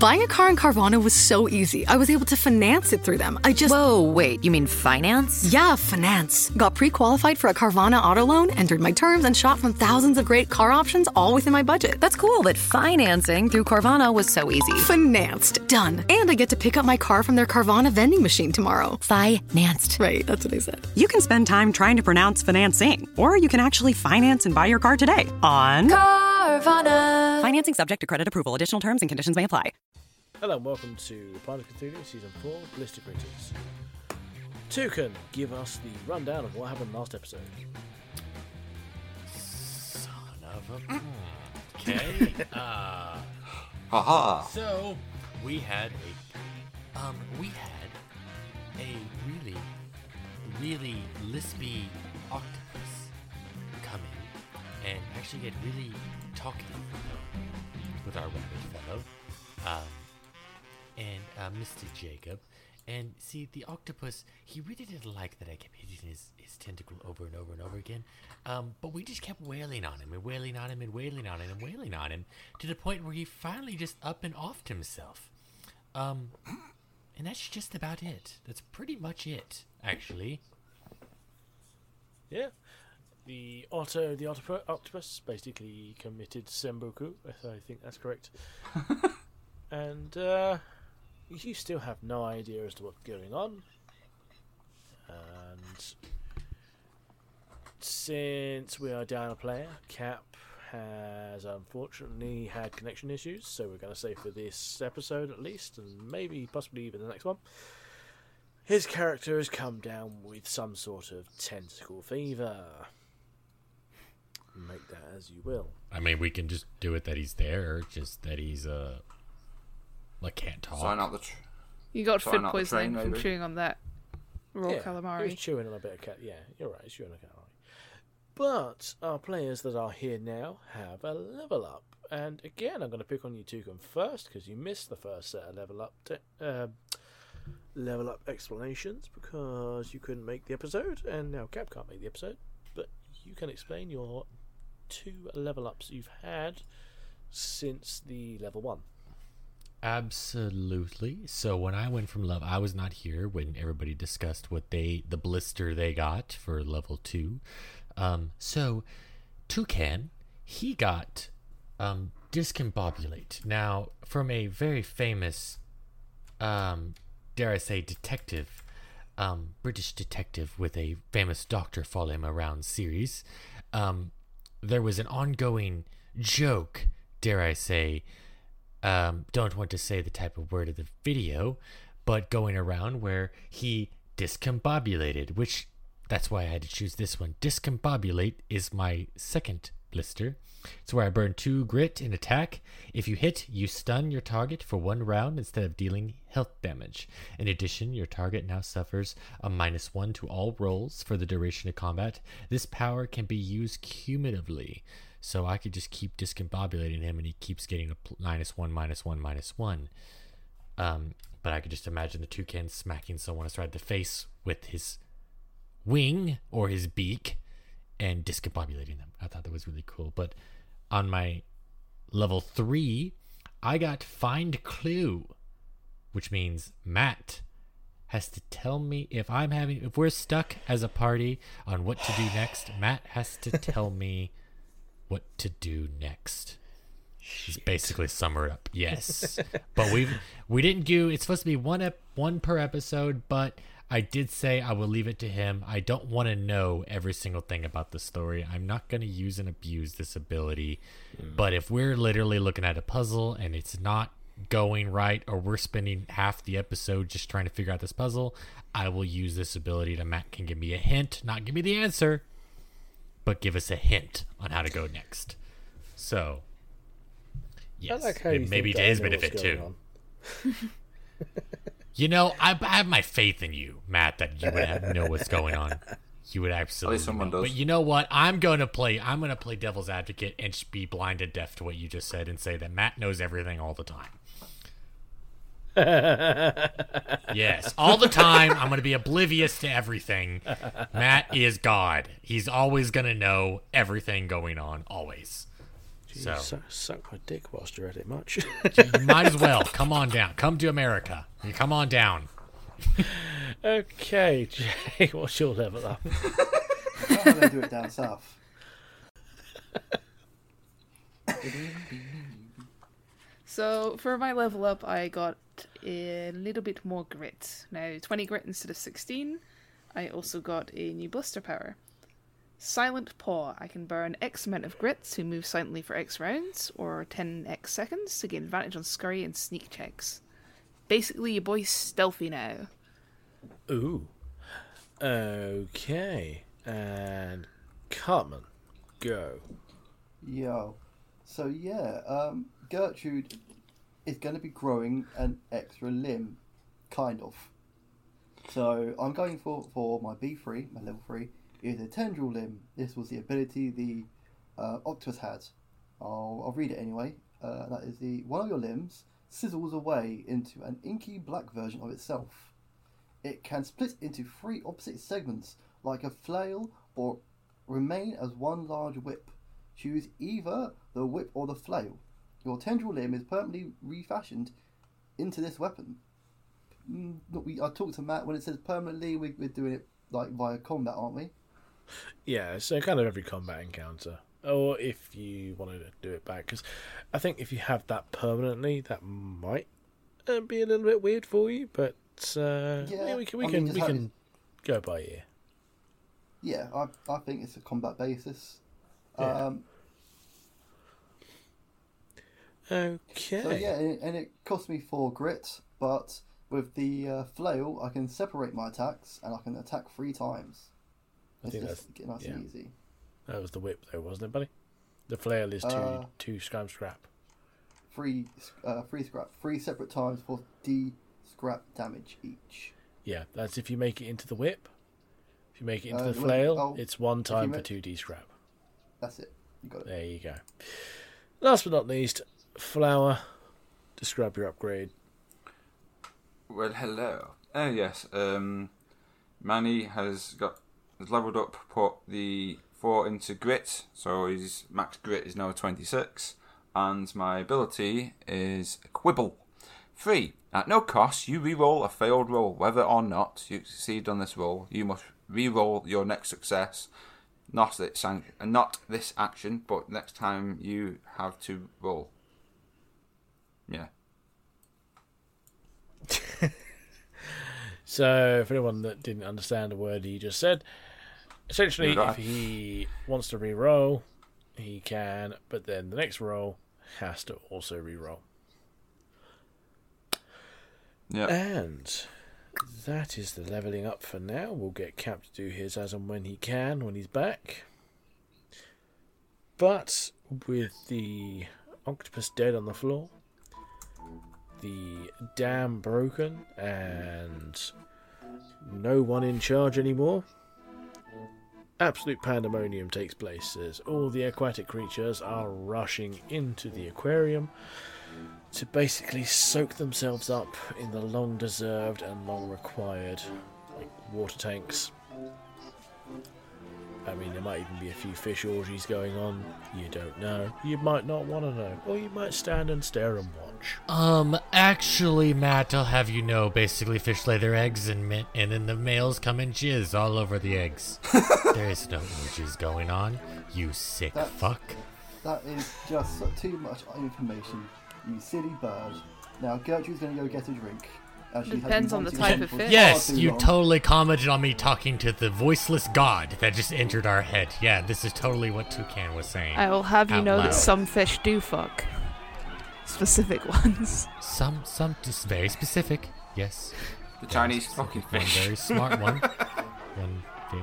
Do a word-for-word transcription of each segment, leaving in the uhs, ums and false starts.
Buying a car in Carvana was so easy. I was able to finance it through them. I just... Whoa, wait, you mean finance? Yeah, finance. Got pre-qualified for a Carvana auto loan, entered my terms, and shot from thousands of great car options all within my budget. That's cool, but financing through Carvana was so easy. Financed. Done. And I get to pick up my car from their Carvana vending machine tomorrow. Financed. Right, that's what I said. You can spend time trying to pronounce financing, or you can actually finance and buy your car today on Carvana. Financing subject to credit approval. Additional terms and conditions may apply. Hello and welcome to Planet of Cthulhu Season four, Blister Greetings. Toucan, give us the rundown of what happened last episode. Son of a... Okay. uh, Haha. so, we had a... Um, we had a really, really lispy octopus come in and actually get really talkative with our rabbit fellow. Um... and uh, Mister Jacob. And see, the octopus, he really didn't like that I kept hitting his, his tentacle over and over and over again. Um, but we just kept wailing on him and wailing on him and wailing on him and wailing on him to the point where he finally just up and offed himself. Um, and that's just about it. That's pretty much it, actually. Yeah. The Otto, the octopus, octopus basically committed Senboku, if I think that's correct. And, uh... you still have no idea as to what's going on. And since we are down a player, Cap has unfortunately had connection issues, so we're going to say for this episode at least, and maybe possibly even the next one, his character has come down with some sort of tentacle fever. Make that as you will. I mean, we can just do it that he's there, just that he's, uh... like can't talk. Sign up the tr- You got Sign food up the poisoning train, from maybe. chewing on that raw yeah, calamari. He was chewing on a bit of cat. Yeah, you're right. He's chewing on a calamari. But our players that are here now have a level up, and again, I'm going to pick on you Toucan first because you missed the first set of level up te- uh, level up explanations because you couldn't make the episode, and now Cap can't make the episode. But you can explain your two level ups you've had since the level one. Absolutely. So when I went from level, I was not here when everybody discussed what they, the blister they got for level two. Um, so Toucan, he got um, discombobulate. Now, from a very famous, um, dare I say, detective, um, British detective with a famous Doctor Follow Him Around series, um, there was an ongoing joke, dare I say, Um, don't want to say the type of word of the video, but going around where he discombobulated, which that's why I had to choose this one. Discombobulate is my second blister. It's where I burn two grit in attack. If you hit, you stun your target for one round instead of dealing health damage. In addition, your target now suffers a minus one to all rolls for the duration of combat. This power can be used cumulatively. So I could just keep discombobulating him and he keeps getting a pl- minus one, minus one, minus one. Um, but I could just imagine the toucan smacking someone astride the face with his wing or his beak and discombobulating them. I thought that was really cool. But on my level three, I got Find Clue, which means Matt has to tell me if I'm having, if we're stuck as a party on what to do next, Matt has to tell me what to do next. It's basically summer it up. Yes. But we've we didn't do it's supposed to be one ep, one per episode, but I did say I will leave it to him. I don't want to know every single thing about the story. I'm not going to use and abuse this ability. Mm. But if we're literally looking at a puzzle and it's not going right, or we're spending half the episode just trying to figure out this puzzle, I will use this ability to Matt can give me a hint, not give me the answer, but give us a hint on how to go next. So, yes, I like how and you maybe think to I his know what's benefit going too. on. You know, I, I have my faith in you, Matt, that you would have, know what's going on. You would absolutely. At least someone know. does. But you know what? I'm going to play. I'm going to play devil's advocate and just be blind and deaf to what you just said and say that Matt knows everything all the time. Yes, all the time. I'm going to be oblivious to everything. Matt is God. He's always going to know everything going on. Always. So suck, suck my dick whilst you're at it much. you might as well come on down. Come to America. You come on down. Okay, Jay, what's your level up? How do they do it down south? So for my level up, I got a little bit more grit. Now twenty grit instead of sixteen. I also got a new blister power. Silent Paw. I can burn X amount of grit to move silently for X rounds, or ten X seconds to gain advantage on scurry and sneak checks. Basically, your boy's stealthy now. Ooh. Okay. And Cartman, go. Yo. So yeah, um, Gertrude is going to be growing an extra limb, kind of. So I'm going for, for my B three, my level three, is a tendril limb. This was the ability the uh, octopus had. I'll, I'll read it anyway. Uh, that is the one of your limbs sizzles away into an inky black version of itself. It can split into three opposite segments like a flail or remain as one large whip. Choose either the whip or the flail. Your tendril limb is permanently refashioned into this weapon. Mm, we, I talked to Matt when it says permanently, we, we're doing it like via combat, aren't we? Yeah, so kind of every combat encounter. Or if you wanted to do it back. Because I think if you have that permanently, that might uh, be a little bit weird for you. But uh, Yeah, yeah, we can, we I can, mean, we just can go by ear. Yeah, I, I think it's a combat basis. Yeah. Um, Okay. So yeah, and it, and it cost me four grit, but with the uh, flail, I can separate my attacks and I can attack three times. I It's think just that's nice yeah. and easy. That was the whip, though, wasn't it, buddy? The flail is two Uh, two scram scrap. Three, uh, three scrap, three separate times for D scrap damage each. Yeah, that's if you make it into the whip. If you make it into Uh, the well, flail, oh, it's one you time for make- two D scrap. That's it. You got it. There you go. Last but not least, Flower. Describe your upgrade. Well, hello. Oh yes, um, Manny has got has leveled up, put the four into grit, so his max grit is now twenty-six, and my ability is Quibble. Three. At no cost, you re-roll a failed roll. Whether or not you succeed on this roll, you must re-roll your next success. Not this, san- not this action, but next time you have to roll. Yeah. So, for anyone that didn't understand a word he just said, essentially, Right. if he wants to re-roll, he can, but then the next roll has to also re-roll. Yeah. And that is the levelling up for now. We'll get Cap to do his as and when he can, when he's back. But with the octopus dead on the floor, the dam broken, and no one in charge anymore, absolute pandemonium takes place as all the aquatic creatures are rushing into the aquarium to basically soak themselves up in the long-deserved and long-required like, water tanks. I mean, there might even be a few fish orgies going on. You don't know. You might not want to know. Or you might stand and stare and watch. Um, actually, Matt, I'll have you know, basically fish lay their eggs and mi- and then the males come and jizz all over the eggs. There is no orgies going on, you sick That's- fuck. That is just so- too much information, you silly bird. Now Gertrude's going to go get a drink. As she has Depends been on the wanting type to of for fish. far Yes, too you long. totally commented on me talking to the voiceless god that just entered our head. Yeah, this is totally what Toucan was saying. I will have you Out know loud. that some fish do fuck. Specific ones. Some, some, just very specific. Yes. The Chinese fucking One fish. very smart one. One very...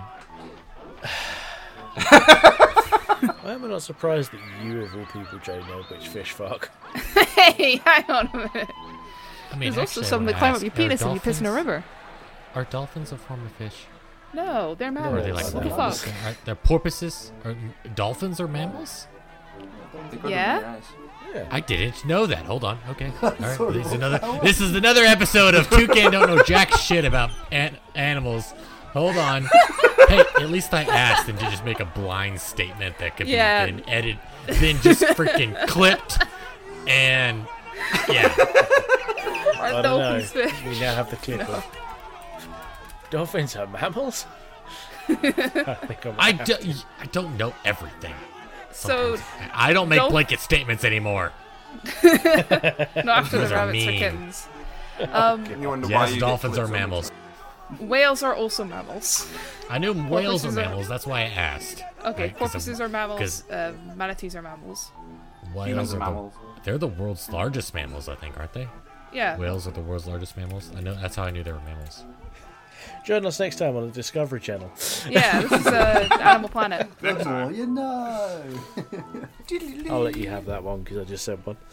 Why am I not surprised that you, of all people, Jay, know which fish fuck? Hey, hang on a minute. I mean, There's also actually, I some that wanna climb up ask, your are penis and you piss in a dolphins- river. Are dolphins a form of fish? No, they're Or mammals. are they like what the mammals? fuck? Are they're porpoises? Are dolphins are mammals? They got Yeah? them in the eyes. Yeah. I didn't know that. Hold on. Okay. All right. Sorry, This is what another. the hell? This is another episode of Toucan don't know jack shit about an- animals. Hold on. Hey, at least I asked and to just make a blind statement that could Yeah. be then edited, then just freaking clipped, and yeah. Or I don't know. dolphins fish. We now have the clip of dolphins are mammals. I think I'm I, gonna do, have to- I don't know everything. So, Sometimes. I don't make Dolph- blanket statements anymore. not after the Those are rabbits mean. or kittens. Um, You wonder why Yes, you dolphins get are clips on the mammals. whales are also mammals. I knew whales are Porpoises are- mammals. That's why I asked. Okay, Right, 'cause porpoises of- are mammals. 'cause Uh, manatees are mammals. whales Humans are are the- mammals. They're the world's largest mammals, I think, aren't they? Yeah. Whales are the world's largest mammals. I know. That's how I knew they were mammals. Join us next time on the Discovery Channel. Yeah, this is uh, Animal Planet. Next Oh, time. you know. I'll let you have that one because I just said one.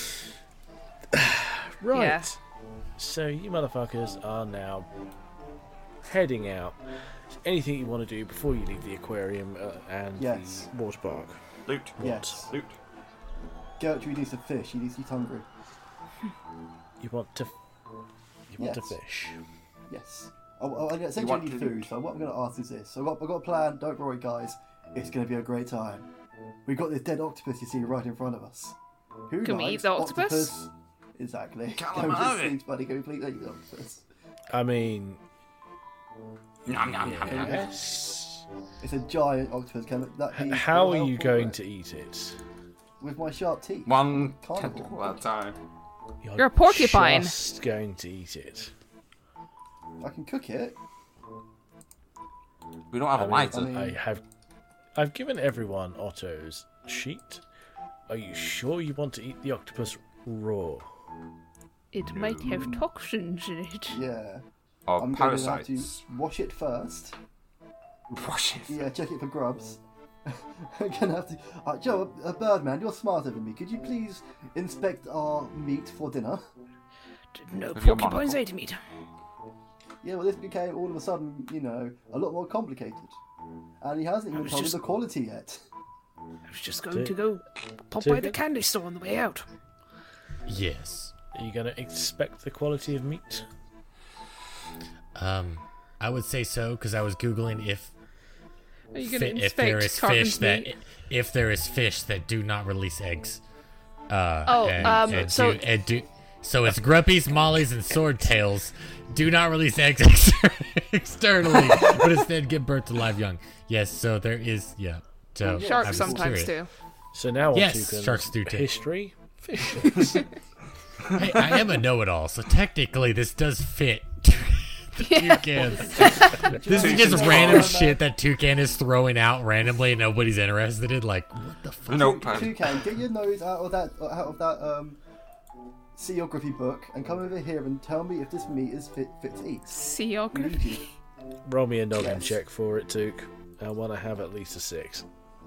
Right. Yeah. So you motherfuckers are now heading out. Anything you want to do before you leave the aquarium uh, and Yes. the water park? Loot. Yes. Loot. Gertrude needs to fish. He needs, he's hungry. You want to? You want to Yes. fish? Yes. Oh, oh, I essentially want need to food, loot. so what I'm going to ask is this. So I've got, I've got a plan, don't worry guys. It's going to be a great time. We've got this dead octopus you see right in front of us. Who Can we likes eat the octopus? Exactly. Calamari. Don't just buddy completely eat the octopus. I mean, Nom, nom, nom, nom. yes. It's a giant octopus. Can that be How are well you for going it? to eat it? With my sharp teeth. One Carnivore. tentacle at a time. You're a porcupine. Just going to eat it. I can cook it. We don't have I a mean, lighter. I mean- I have, I've given everyone Otto's sheet. Are you sure you want to eat the octopus raw? It might have toxins in it. Yeah. or I'm going to have parasites. to wash it first. Wash it. Yeah, check it for grubs. I'm gonna have to. Uh, Joe, a Birdman, you're smarter than me. Could you please inspect our meat for dinner? No With your porcupines monocle. ate meat. Yeah, well, this became all of a sudden, you know, a lot more complicated. And he hasn't even was told just- me the quality yet. I was just going Two- to go pop two by the good? candy store on the way out. Yes. Are you going to expect the quality of meat? Um, I would say so because I was googling if Are you going fi- to if there inspect is Carmen's fish that meat? if there is fish that do not release eggs. Uh, Oh, and, um, and so- do, and do so it's gruppies, mollies, and swordtails do not release eggs exter- externally, but instead give birth to live young. Yes, so there is yeah. So I Sharks was sometimes curious. too. So now on Yes, to sharks do too. history. Fish. Hey, I am a know-it-all, so technically this does fit. Toucans. This is just random shit that Toucan is throwing out randomly and nobody's interested in. Like, what the fuck? Nope. Toucan, get your nose out of that out of that um geography book and come over here and tell me if this meat is fit fit to eat. We Seography. need you. Roll me a noggin Yes. check for it, Took. I want to have at least a six.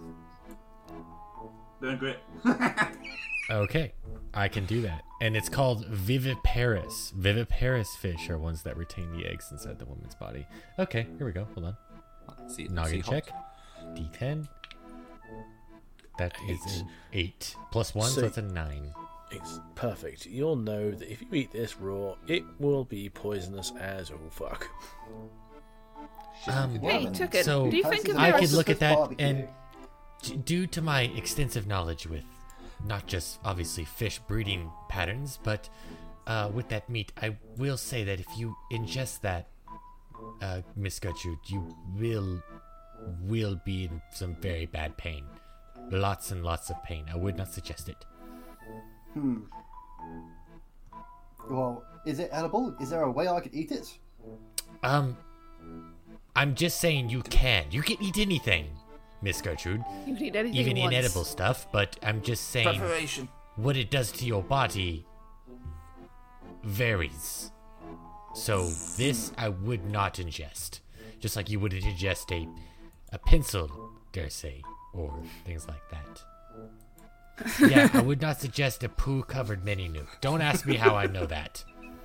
Doing great. Okay, I can do that. And it's called viviparous. Viviparous fish are ones that retain the eggs inside the woman's body. Okay, here we go. Hold on. See, Noggin see, check. D ten. That is Eight. an eight. Plus one, so, So- that's a nine. It's perfect. You'll know that if you eat this raw, it will be poisonous as all fuck. Um, Hey, Woman. took it. So, Do you How's think this if I there could was look at that barbecue? and d- due to my extensive knowledge with not just obviously fish breeding patterns, but uh, with that meat, I will say that if you ingest that, uh, Miss Gertrude, you will will be in some very bad pain, lots and lots of pain. I would not suggest it. Hmm. Well, is it edible? Is there a way I could eat it? Um, I'm just saying you can. You can eat anything, Miss Gertrude, you could eat anything even once. inedible stuff. But I'm just saying. Preparation. what it does to your body varies. So this I would not ingest. Just like you wouldn't ingest a a pencil, dare say, or things like that. Yeah, I would not suggest a poo covered mini nuke. Don't ask me how I know that.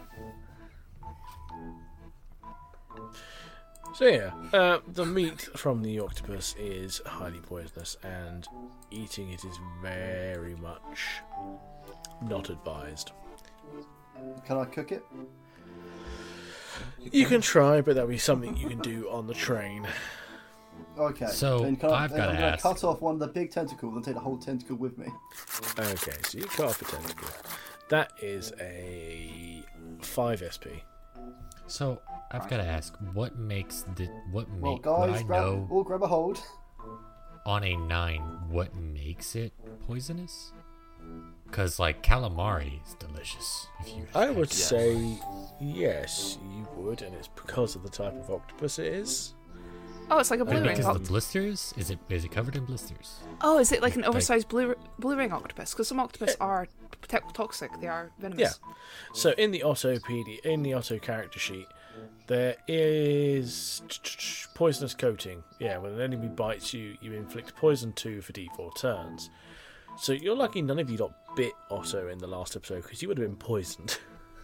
So yeah, uh, the meat from the octopus is highly poisonous, and eating it is very much not advised. Can I cook it? You can try, but that'll be something you can do on the train. Okay. So, then can I, I've then gotta I'm going to ask. cut off one of the big tentacles and take the whole tentacle with me. Okay, so you cut off a tentacle. That is a five S P. So I've got to ask, what makes the what Well, make guys, what I grab, know all grab a hold. on a nine? What makes it poisonous? Because like calamari is delicious. If you, I would Yes. say yes, you would, and it's because of the type of octopus it is. Oh, it's like a Is blue it ring. because of Oct- the blisters? Is it is it covered in blisters? oh, is it like an Like- oversized blue blue ring octopus? Because some octopus are te- toxic. They are venomous. Yeah. So in the Otto P D, in the Otto character sheet, there is poisonous coating. Yeah, when an enemy bites you, you inflict poison two for D four turns. So you're lucky none of you got bit Otto in the last episode because you would have been poisoned.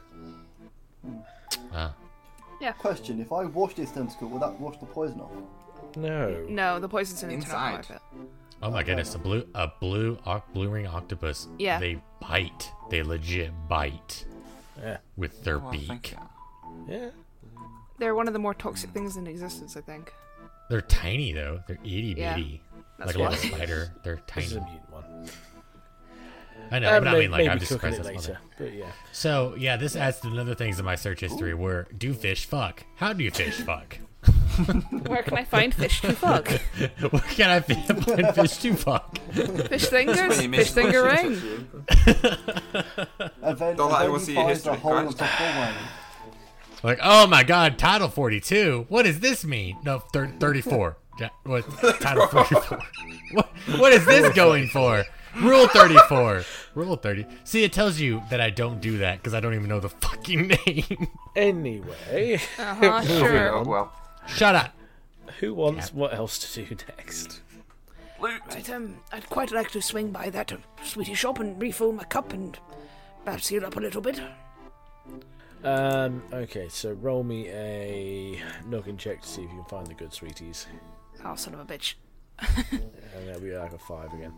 Ah, Question: if I wash this tentacle, will that wash the poison off? No. No, the poison's in internal Inside. of it. oh my goodness! A blue a blue oc- blue ring octopus. Yeah. They bite. They legit bite Yeah. with their Oh, I think- beak. Yeah. They're one of the more toxic things in existence, I think. They're tiny though. They're itty Yeah, bitty. that's Like a little why. spider. They're This is a tiny. mutant one. I know, Um, but I may- mean, like, maybe I'm just cooking surprised it that's later, but yeah. So yeah, this adds to another things in my search history. Where do fish fuck? How do you fish fuck? Where can I find fish to fuck? Where can I fi- find fish to fuck? Fish fingers? Many Fish missed finger questions, ring? actually. And then, Don't let and anyone then see he your finds history, the hole on Christ. top of one. Like, oh my god, title forty-two. What does this mean? No, thir- thirty-four. Ja- What? Title forty-four. What? What is this going for? Rule thirty-four. Rule thirty. See, it tells you that I don't do that because I don't even know the fucking name. Anyway, Uh-huh, sure. Oh, well. Shut up. who wants what else to do next? Right, um, I'd quite like to swing by that uh, sweetie shop and refill my cup and perhaps heal up a little bit. Um. Okay, so roll me a noggin check to see if you can find the good sweeties, Oh, son of a bitch. and that'll be like a five again.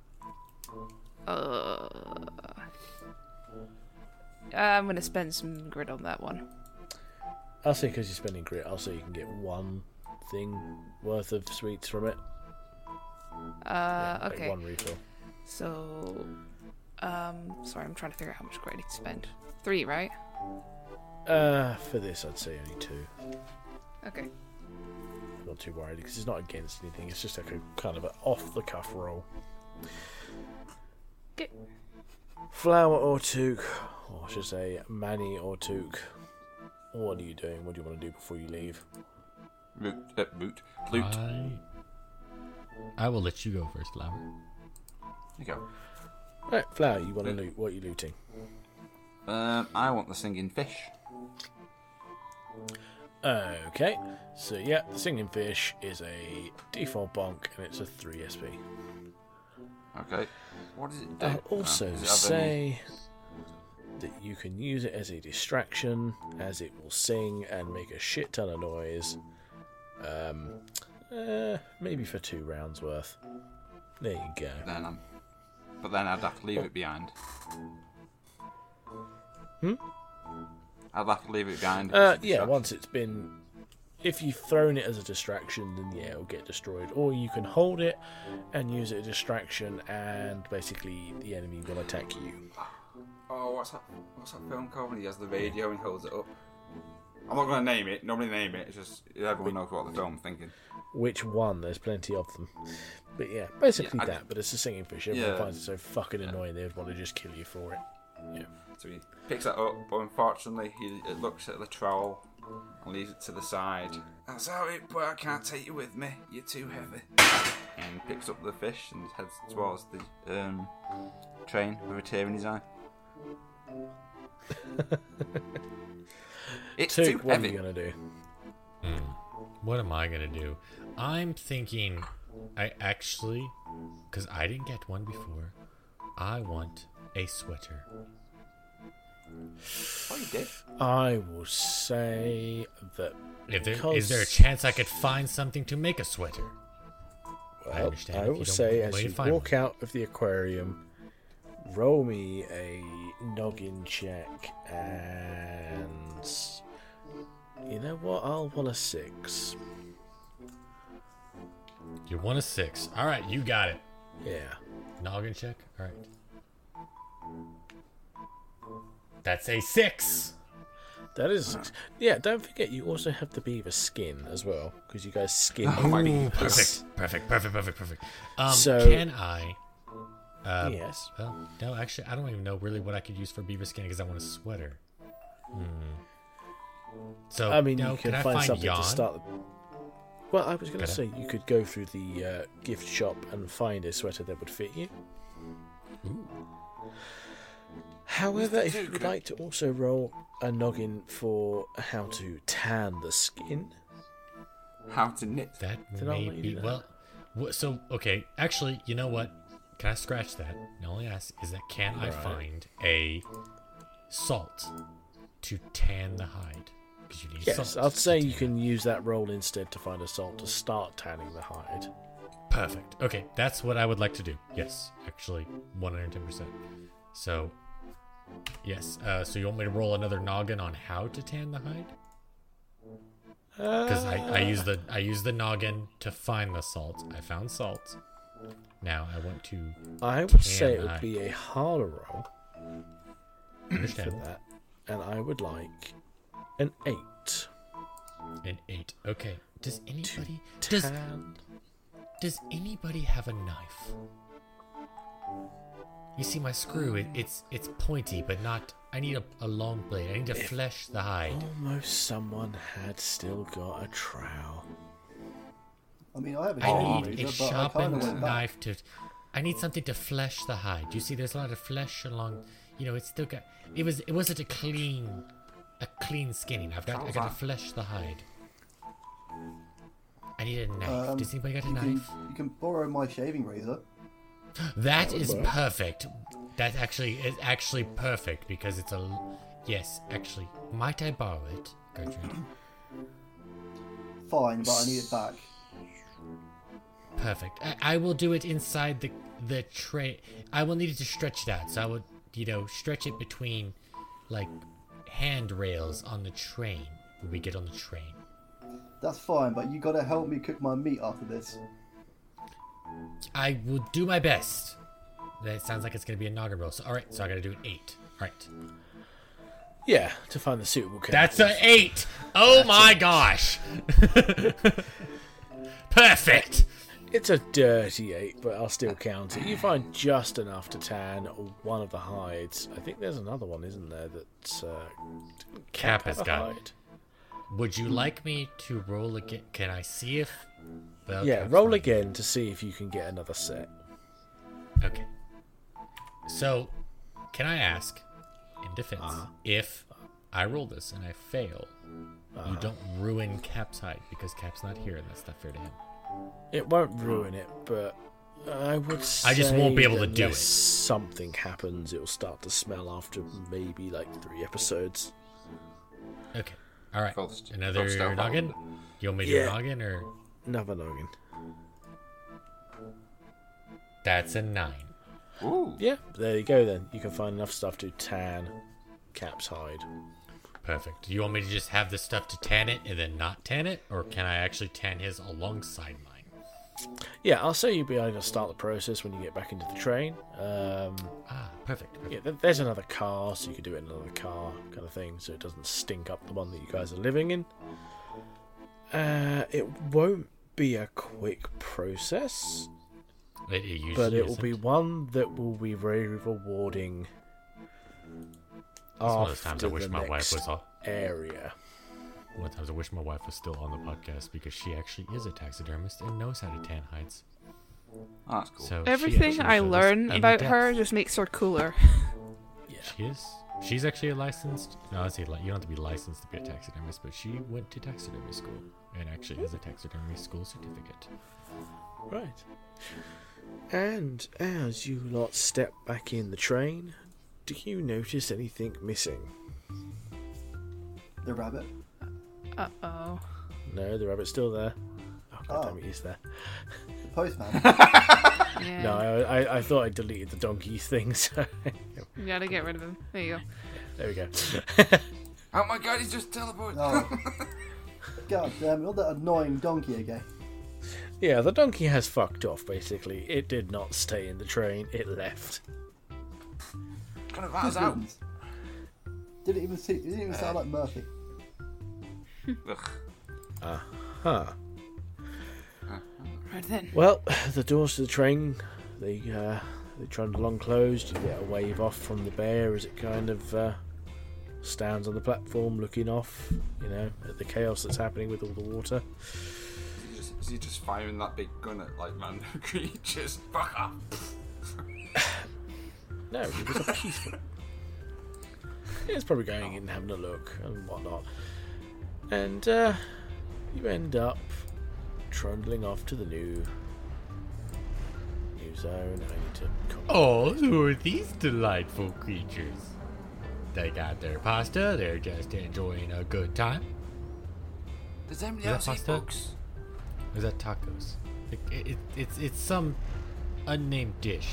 Uh, I'm gonna spend some grit on that one. I'll say because you're spending grit, I'll say you can get one thing worth of sweets from it. Uh, Like okay. one refill. So, um, sorry, I'm trying to figure out how much grit I need to spend. Three, right? Uh, for this, I'd say only two. Okay. Not too worried because it's not against anything. It's just like a kind of an off-the-cuff roll. Okay. Flour or toque, or I should say Manny or toque. What are you doing? What do you want to do before you leave? Root, uh, root, loot. I, I will let you go first, Flower. There you go. Right, Flour, you want to loot? What are you looting? Um, I want the singing fish. Okay, so yeah, the singing fish is a default bonk and it's a three S P. Okay. What does it do? I'll also Uh, does it have any- say that you can use it as a distraction, as it will sing and make a shit ton of noise. Um, uh, maybe for two rounds worth. There you go. Then I'm, but then I'd have to leave it behind. Hmm? I'd have to leave it behind. if Uh, it's a yeah, distraction. once it's been... If you've thrown it as a distraction, then yeah, it'll get destroyed. Or you can hold it and use it as a distraction, and basically the enemy will attack you. Oh, what's that? What's that film called? When he has the radio and holds it up. I'm not going to name it. Nobody name it. It's just everyone knows what the film I'm thinking. Which one? There's plenty of them. But yeah, basically Yeah, I- that. But it's a singing fish. Everyone Yeah. finds it so fucking annoying they would want to just kill you for it. Yeah. So he picks that up, but unfortunately, he it looks at the trowel and leaves it to the side. I'm sorry, but I can't take you with me. You're too heavy. And picks up the fish and heads towards the um, train with a tear in his eye. It's Took, too what heavy. are you gonna do? What am I gonna do? I'm thinking, I actually, because I didn't get one before, I want a sweater. Oh, you did? I will say that If there, because is there a chance I could find something to make a sweater? I well, understand I if you will don't say want as way to you find walk out of the aquarium, roll me a noggin check and I'll want a six. You're one of six. All right, you got it. Yeah. Noggin check. All right. That's a six. That is, yeah. Don't forget, you also have the beaver skin as well, because you guys skin. Oh my beavers. Perfect, perfect, perfect, perfect, perfect. Um, So- can I? Um, Yes. Well, no, actually, I don't even know really what I could use for beaver skin because I want a sweater. Hmm. So, I mean, no, you can, I find, find something yarn? to start. The... Well, I was going to Could I? say you could go through the uh, gift shop and find a sweater that would fit you. Ooh. However, if you would like to also roll a noggin for how to tan the skin, How to knit. That Then I'll may let you be do that. well. wh- So okay, actually, you know what? Can I scratch that? And all I ask is that can I Right. find a salt to tan the hide? Because you need yes, salt. I'd to say you tan. can use that roll instead to find a salt to start tanning the hide. Perfect. Okay, that's what I would like to do. Yes, actually, one hundred ten percent. So, yes. Uh, so you want me to roll another noggin on how to tan the hide? Because I, I use the I use the noggin to find the salt. I found salt. Now I want to I would say it Tan would hide. be a harder roll for understand that, and I would like an eight. an eight. Okay. Does To anybody does tan. does anybody have a knife? You see my screw, it, it's it's pointy, but not. I need a, a long blade. I need to flesh the hide. Almost someone had still got a trowel. I mean, I have a I shaving need a razor, but I kind sharpened of went back. knife to. I need something to flesh the hide. You see, there's a lot of flesh along. You know, it's still got. It was. It wasn't a clean, a clean skinning. I've got. I got to flesh the hide. I need a knife. Um, Does anybody got a You can, knife? you can borrow my shaving razor. That is perfect. That actually is actually perfect because it's a. Yes, actually, might I borrow it, Gertrude? Fine, but I need it back. Perfect. I, I will do it inside the the tray. I will need it to stretch it out, so I would, you know, stretch it between, like, handrails on the train when we get on the train. That's fine, but you gotta help me cook my meat after this. I will do my best. That sounds like it's gonna be a noggin roll. So, all right, so I gotta do an eight. All right. Yeah, to find the suitable That's chemicals. an eight. Oh my gosh. Perfect. It's a dirty eight, but I'll still count it. You find just enough to tan one of the hides. I think there's another one, isn't there? That uh, Cap have has a got. hide. Would you like me to roll again? Can I see if? Well, Yeah, Cap's roll not- again to see if you can get another set. Okay. So, can I ask, in defense, Uh-huh. if I roll this and I fail, Uh-huh. you don't ruin Cap's hide because Cap's not here and that's not fair to him. It won't ruin it, but I would say I just won't be able to that do unless it. something happens, it'll start to smell after maybe like three episodes. Okay. All right. Full st- Another full stealth noggin? hold. You want me to Yeah. noggin or? Another noggin. That's a nine. Ooh. Yeah, there you go then. You can find enough stuff to tan Cap's hide. Perfect. Do you want me to just have the stuff to tan it and then not tan it? Or can I actually tan his alongside mine? Yeah, I'll say you'll be able to start the process when you get back into the train. Um, Ah, perfect. perfect. yeah, th- there's another car, so you can do it in another car kind of thing, so it doesn't stink up the one that you guys are living in. Uh, it won't be a quick process, It, it usually but it will isn't. be one that will be very rewarding. It's one of those times I after wish the my wife next was all. area. One of the times I wish my wife was still on the podcast because she actually is a taxidermist and knows how to tan hides. Oh, that's cool. So she Everything actually I shows us learn in about depth. her just makes her cooler. She is. She's actually a licensed. No, I say li- you don't have to be licensed to be a taxidermist, but she went to taxidermy school and actually has a taxidermy school certificate. Right. And as you lot step back in the train, do you notice anything missing? The rabbit. Uh oh. No, the rabbit's still there. Oh, God Oh. damn it, he's there. The postman. Yeah. No, I, I, I thought I deleted the donkeys thing, so You gotta get rid of him. There you go. there we go. Oh my god, he's just teleported. Oh, God damn it, not that annoying donkey again. Yeah, the donkey has fucked off, basically. It did not stay in the train, it left. Kind of rat us out. Didn't even see, it didn't even sound like Murphy. Ugh. Uh-huh. Right then. Well, the doors to the train, they, uh, they trundle along closed. You get a wave off from the bear as it kind of uh, stands on the platform looking off, you know, at the chaos that's happening with all the water. Is he just, is he just firing that big gun at, like, man creatures? Fuck off! No, it was a peaceful... It's probably going in and having a look and whatnot. And uh, you end up trundling off to the new new zone. I need to come Oh, who are these delightful creatures? They got their pasta, they're just enjoying a good time. Does anybody Is that else eat pasta? bugs? Or is that tacos? It, it, it's, it's some unnamed dish.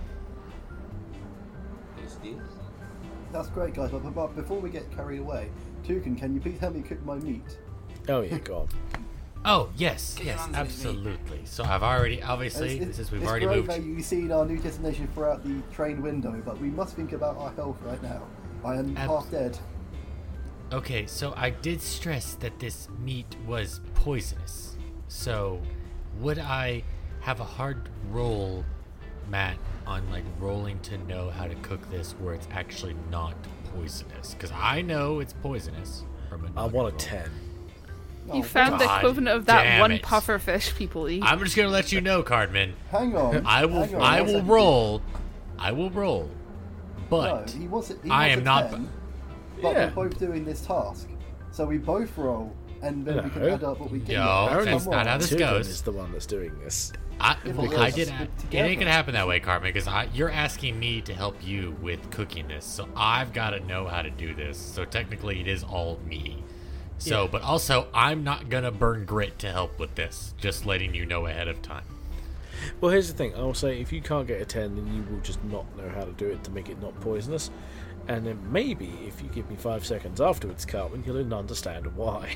Is this? That's great, guys, but, but before we get carried away, Toucan, can you please help me cook my meat? Oh yeah, go on. Oh, yes, Get your yes, hands on his meat. absolutely. So I've already, obviously, It's- since we've it's already great moved. that you've seen our new destination throughout the train window, but we must think about our health right now. I am Ab- half dead. Okay, so I did stress that this meat was poisonous. So, would I have a hard roll, Matt, on like rolling to know how to cook this where it's actually not poisonous? Because I know it's poisonous from a I want a roll. ten. You Oh, found the God equivalent of that damn one it. puffer fish people eat. I'm just gonna let you know, Cardman. Hang on. I will. hang on, I one will second. roll. I will roll. But no, he wants it, he I wants am a not- ten, but Yeah. we're both doing this task. So we both roll, and then we can No. add up what we get. No, Apparently that's Come not on. how this Tugan goes. is the one that's doing this. I, If well, it I goes did. It together. ain't gonna happen that way, Cartman, because you're asking me to help you with cooking this, so I've got to know how to do this. So technically, it is all me. So, Yeah. but also, I'm not gonna burn grit to help with this. Just letting you know ahead of time. Well, here's the thing. I'll say if you can't get a ten, then you will just not know how to do it to make it not poisonous. And then maybe if you give me five seconds afterwards, Cartman, you'll understand why.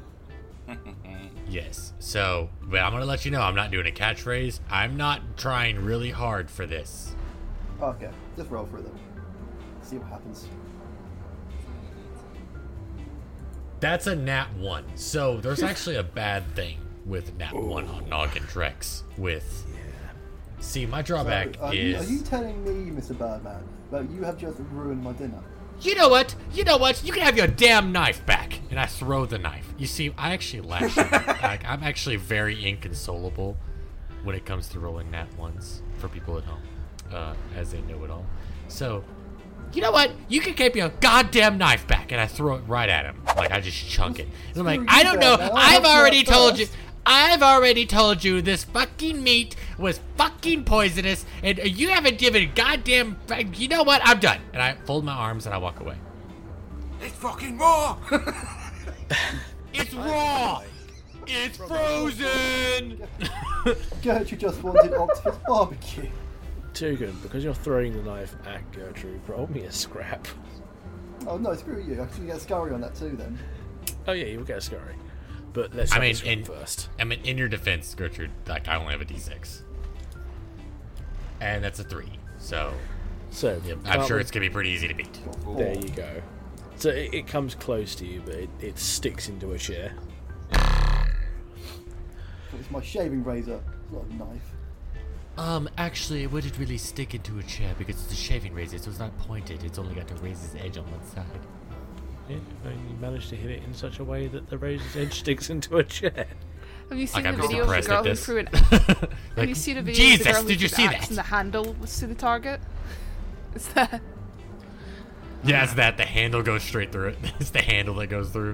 Yes. So, but I'm gonna let you know I'm not doing a catchphrase. I'm not trying really hard for this. Okay, just roll through them. See what happens. That's a nat one. So there's actually a bad thing with nat one on Noggin Drex. With see, my drawback So, are, you, are is. you telling me, Mister Birdman, that you have just ruined my dinner? You know what? You know what? You can have your damn knife back. And I throw the knife. You see, I actually lash out. Like, I'm actually very inconsolable when it comes to rolling nat ones for people at home, uh, as they know it all. So, you know what? You can keep your goddamn knife back. And I throw it right at him. Like, I just chunk it. And I'm like, Screw I you, don't know. Batman. I've I'll already try told you. first. I've already told you this fucking meat was fucking poisonous, and you haven't given a goddamn. You know what? I'm done. And I fold my arms and I walk away. It's fucking raw! It's raw. It's frozen. Gertrude just wanted octopus barbecue. Tugan, because you're throwing the knife at Gertrude, roll me a scrap. Oh no, screw you. I can get a scurry on that too then. Oh yeah, you'll get a scurry. But let's I have mean, the scrap in, first. I mean, in your defense, Gertrude, like I only have a D six, and that's a three. So So, yep, I'm Cartman, sure it's gonna be pretty easy to beat. There you go. So it, it comes close to you, but it, it sticks into a chair. It's my shaving razor. It's not a knife. Um, actually, it wouldn't really stick into a chair because it's a shaving razor, so it's not pointed. It's only got the razor's edge on one side. Yeah, and you managed to hit it in such a way that the razor's edge sticks into a chair. Have you seen Like, I'm the just video of the impressed girl at who this. threw an? Like, Have you seen a video of Jesus, the girl who did you threw see an axe that? and the handle was to the target? Is that? Yeah, it's that. The handle goes straight through it. It's the handle that goes through.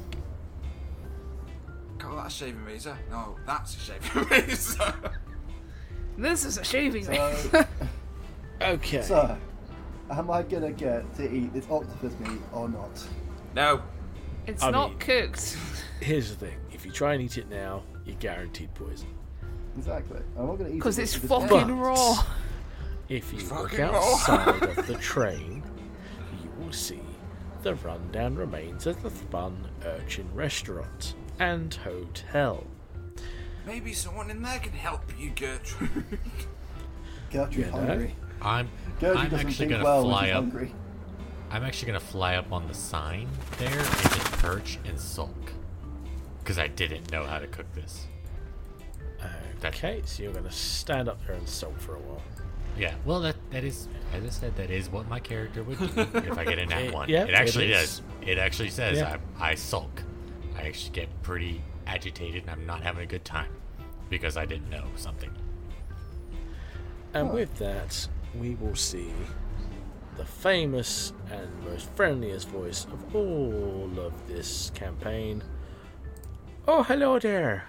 Call that a shaving razor? No, that's a shaving razor. This is a shaving So, razor. Okay. so, am I gonna get to eat this octopus meat or not? No. It's I not mean- cooked. Here's the thing: if you try and eat it now, you're guaranteed poison. Exactly. I'm not gonna eat it. Because with- it's with this fucking now. raw. If you look Fucking raw. outside of the train, you will see the rundown remains of the Spun Urchin Restaurant and Hotel. Maybe someone in there can help you, Gertrude. Gertrude You know? hungry. I'm Gertrude I'm doesn't actually think gonna well when fly she's up. hungry. I'm actually gonna fly up on the sign there and just perch and sulk, because I didn't know how to cook this. Okay, so you're going to stand up there and sulk for a while. Yeah, well, that that is, as I said, that is what my character would do if I get a nat It- one. yeah, it actually it does. is. It actually says Yeah. I, I sulk. I actually get pretty agitated and I'm not having a good time because I didn't know something. And with that, we will see the famous and most friendliest voice of all of this campaign. Oh, hello there.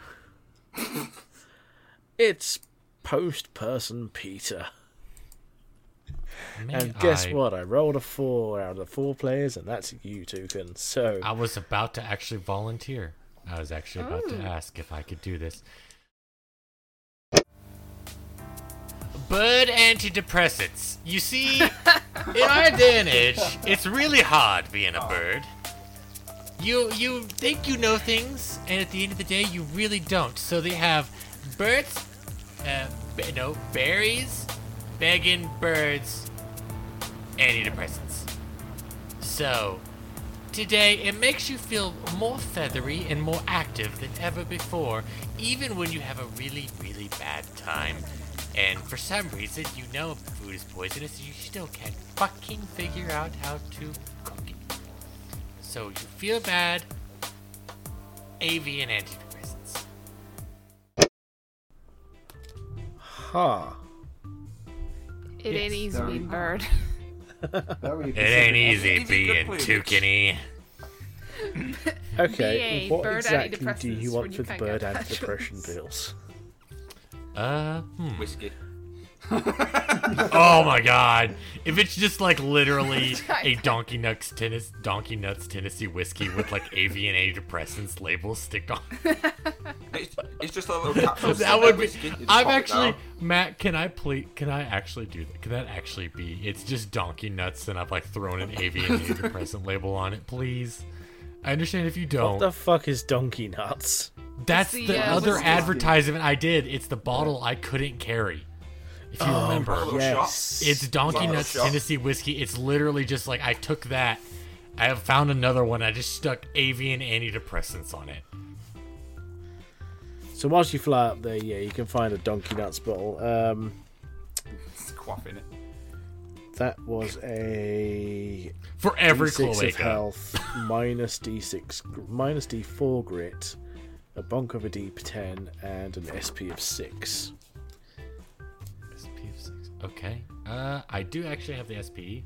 It's Post Person Peter. May And guess I- what? I rolled a four out of the four players, and that's you, Toucan. So, I was about to actually volunteer. I was actually about to ask if I could do this. Bird antidepressants. You see, in our day and age, it's really hard being a bird. You you think you know things, and at the end of the day, you really don't. So they have birds, uh, b- no berries, begging birds, antidepressants. So today, it makes you feel more feathery and more active than ever before, even when you have a really, really bad time. And for some reason, you know food is poisonous, and you still can't fucking figure out how to cook it. So you feel bad, avian antidepressants. ha. It ain't easy very being bird. Very It ain't easy Give you good being play, toucan-y. Okay, B A, what bird exactly do antidepressants you when want you for the can't bird get antidepressant passions. pills? Uh, hmm. Whiskey. Oh my god. If it's just like literally a Donkey Nuts, tennis, Donkey Nuts Tennessee whiskey with like avian antidepressants labels sticked on. It's, it's just a little capsule. That would be. whiskey. You just I'm pop it actually down. Matt. Can I please? Can I actually do that? Can that actually be? It's just Donkey Nuts, and I've like thrown an avian antidepressant label on it. Please. I understand if you What don't. the fuck is Donkey Nuts? That's It's the the, uh, other whiskey. advertisement I did. It's the bottle I couldn't carry. If you remember. little Yes. It's Donkey Wow. Nuts Shot. Tennessee whiskey. It's literally just like I took that. I have found another one. I just stuck avian antidepressants on it. So once you fly up there, yeah, you can find a Donkey Nuts bottle. Um, It's quaffing it. that was a For every D six of cloaca. health, minus D six, gr- minus D four grit, a bonk of a D ten, and an S P of six. S P of six. Okay. Uh, I do actually have the S P.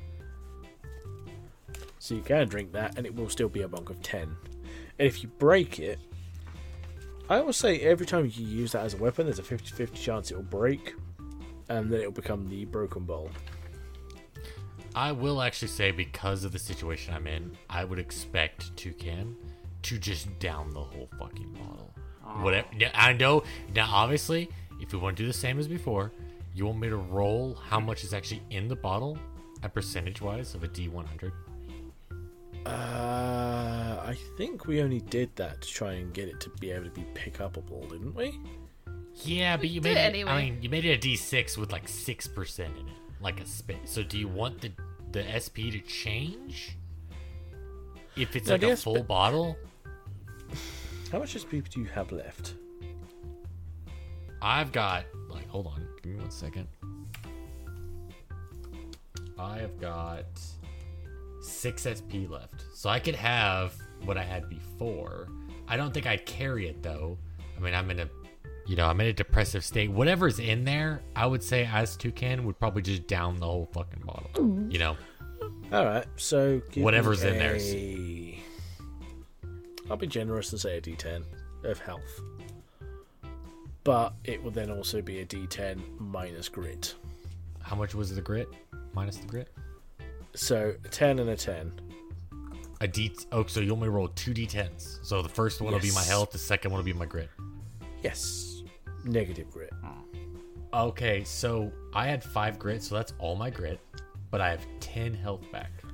So you can drink that, and it will still be a bonk of ten. And if you break it, I will say every time you use that as a weapon, there's a fifty-fifty chance it will break, and then it will become the broken bowl. I will actually say, because of the situation I'm in, I would expect Toucan to just down the whole fucking bottle. Whatever. Now, I know. Now, obviously, if we want to do the same as before, you want me to roll how much is actually in the bottle, at percentage-wise of a D one hundred. Uh, I think we only did that to try and get it to be able to be pick upable, didn't we? Yeah, but you do made it it. anyway. I mean, you made it a D six with like six percent in it, like a spit. So, do you want the the S P to change if it's No, like the a S P full bottle? How much S P do you have left? I've got like, hold on, give me one second. I have got six S P left, so I could have what I had before. I don't think I'd carry it though. I mean, I'm in a, you know, I'm in a depressive state. Whatever's in there, I would say as Toucan would probably just down the whole fucking bottle. You know, All right, so give Whatever's me in there. a... I'll be generous and say a D ten of health, but it will then also be a D ten minus grit. how much was the grit minus the grit? So a ten and a ten. A D. Oh, so you only roll two D tens. So the first one will be my Yes. health. The second one will be my grit. Yes, negative grit. Okay, so I had five grit, so that's all my grit, but I have ten health back.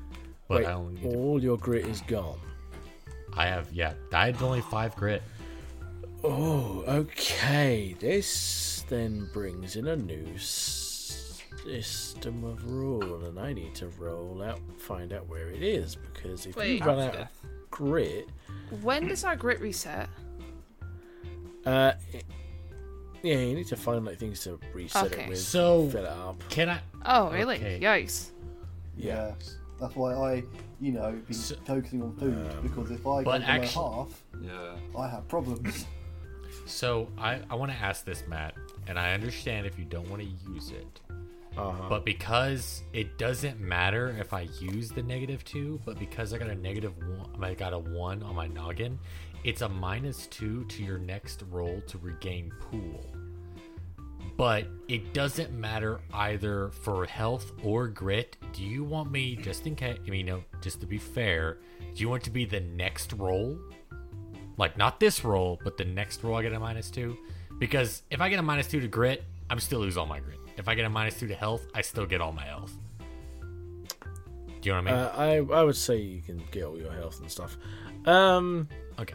but Wait, I only need to- all your grit is gone. I have yeah. I had only five grit. Oh, okay. This then brings in a new system of rule, and I need to roll out, find out where it is, because if Wait. you run out of grit, When does our grit reset? uh, it- yeah, you need to find like things to reset Okay. it with, So- fill it up. Can I? Oh, really? Okay. Yikes. Yeah. That's why I, you know, be So- focusing on food because if I go but below actu- half, Yeah. I have problems. So I I want to ask this, Matt, and I understand if you don't want to use it. Uh-huh. But because it doesn't matter if I use the negative two, but because I got a negative one, I got a one on my noggin, it's a minus two to your next roll to regain pool. But it doesn't matter either for health or grit. Do you want me, just in case, I mean, no, just to be fair, do you want it to be the next roll? Like, not this roll, but the next roll I get a minus two? Because if I get a minus two to grit, I'm still lose all my grit. If I get a minus two to health, I still get all my health. Do you know what I mean? Uh, I I would say you can get all your health and stuff. Um, okay.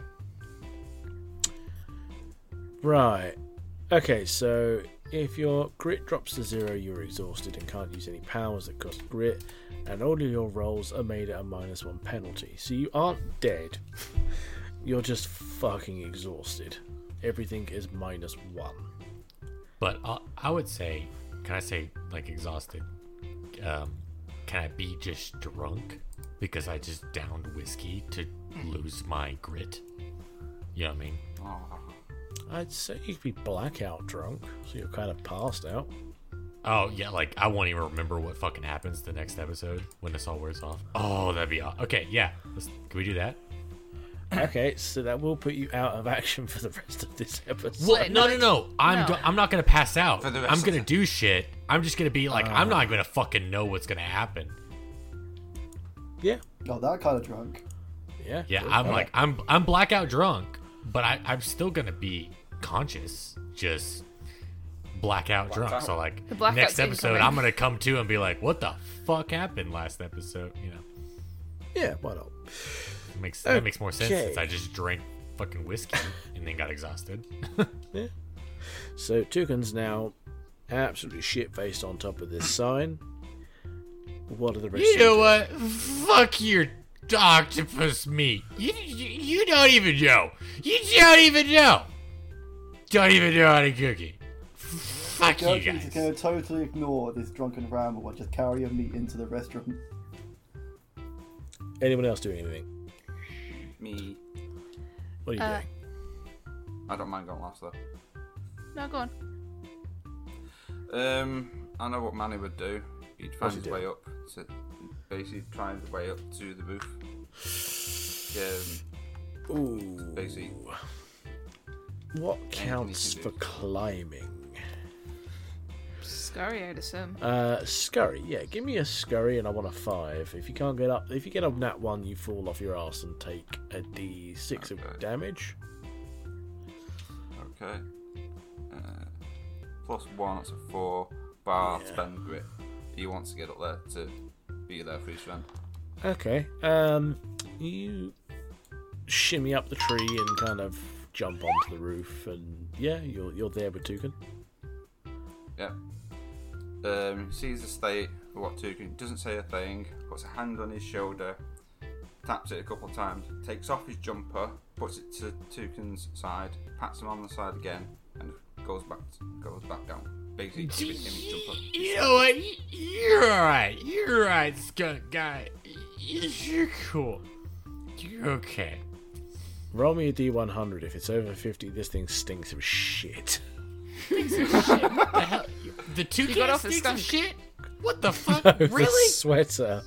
Right. Okay, so if your grit drops to zero, you're exhausted and can't use any powers that cost grit, and all of your rolls are made at a minus one penalty. So you aren't dead. You're just fucking exhausted. Everything is minus one. But uh, I would say, can I say, like, exhausted? Um, can I be just drunk? Because I just downed whiskey to lose my grit. You know what I mean? Oh. I'd say you could be blackout drunk, so you're kind of passed out. Oh, yeah, like, I won't even remember what fucking happens the next episode when this all wears off. Oh, that'd be awesome. Okay, yeah. Let's, can we do that? Okay, so that will put you out of action for the rest of this episode. What? No, no, no. I'm No. Go- I'm not gonna pass out. For the rest I'm of gonna the- do shit. I'm just gonna be like, I'm not gonna fucking know what's gonna happen. Yeah, Not that kind of drunk. yeah. Yeah, good. I'm like, I'm I'm blackout drunk, but I I'm still gonna be conscious, just blackout drunk. Blackout. So like, The blackout's next episode, incoming. I'm gonna come to and be like, what the fuck happened last episode? You know, Yeah, why not? it makes that makes more sense Okay. since I just drank fucking whiskey and then got exhausted. Yeah. So Toucan's now absolutely shit faced on top of this sign. What are the rest? You of know you what? Fuck your octopus meat. You, you you don't even know. You don't even know. Don't even know how to cook it. Fuck you Gertrude's guys. going to totally ignore this drunken ramble and just carry your meat into the restaurant. Anyone else doing anything? Me. What are you Uh, doing? I don't mind going last though. No, go on. Um, I know what Manny would do. He'd find What's he his do? way up to basically try his way up to the roof. Um, Ooh. basically, What Anything counts you for can do. climbing? Scurry, I'd assume. Uh, scurry. Yeah, give me a scurry, and I want a five. If you can't get up, if you get up nat one, you fall off your ass and take a d six Okay. of damage. okay. Uh, plus one, that's a four. Bar Yeah. spend grit. He wants to get up there to be there for his friend. Okay. Um, you shimmy up the tree and kind of jump onto the roof, and yeah, you're you're there with Toucan. Yep. Um, he sees the state of what Toucan doesn't say a thing, puts a hand on his shoulder, taps it a couple of times, takes off his jumper, puts it to Toucan's side, pats him on the side again, and goes back goes back down. Basically giving him his jumper. You know what? You're alright. You're alright, skunk guy. You're cool. You're okay. Roll me a d one hundred. If it's over fifty, this thing stinks of shit. What the hell? The two got off his stinks of skunk. shit? What the fuck? The Really? sweater.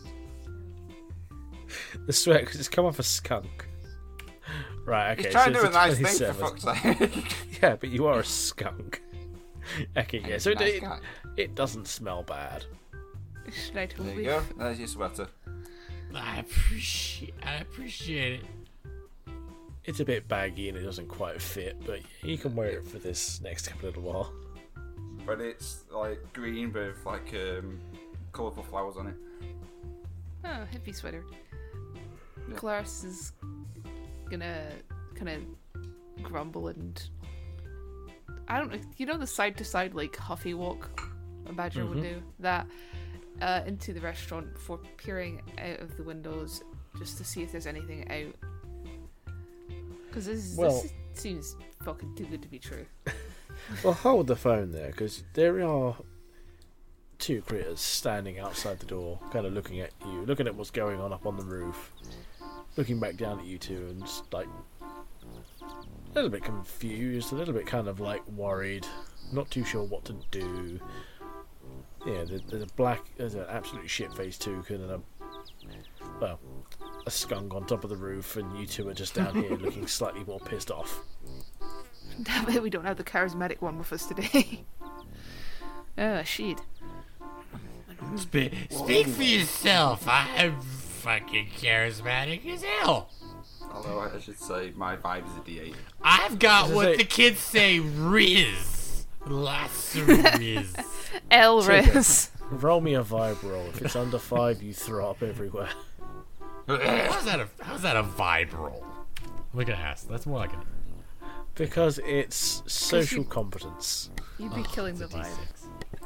The sweat, because it's come off a skunk. Right, okay. He's trying so to do it's a nice thing for twenty-seven. fuck's sake. Yeah, but you are a skunk. Okay, yeah, He's so a it, nice it, guy. it doesn't smell bad. Slightly There you whiff. go. There's your sweater. I appreciate I appreciate it. It's a bit baggy and it doesn't quite fit, but you can wear it for this next couple little while. But it's like green with like um, colourful flowers on it. Oh, hippie sweater. Yeah. Claris is gonna kind of grumble and I don't know. You know the side to side like huffy walk a badger would do that uh, into the restaurant before peering out of the windows just to see if there's anything out. Because this, Well- this seems fucking too good to be true. Well, hold the phone there, because there are two critters standing outside the door, kind of looking at you, looking at what's going on up on the roof, looking back down at you two, and just, like, a little bit confused, a little bit kind of like worried, not too sure what to do. Yeah, there- there's a black, there's an absolutely shit-faced toucan and a, well, a skunk on top of the roof, and you two are just down here looking slightly more pissed off. Damn it, we don't have the charismatic one with us today. Oh, shit. Spe- speak for yourself. I'm fucking charismatic as hell. Although I should say my vibe is a D eight. I've got As I what say- the kids say, Riz. Lots of Riz. Elris. Roll me a vibe roll. If it's under five, you throw up everywhere. how's that a how's that a vibe roll? Look at ass. That's more like a Because it's social you- competence. You'd be Oh, killing the it's a vibe. D six.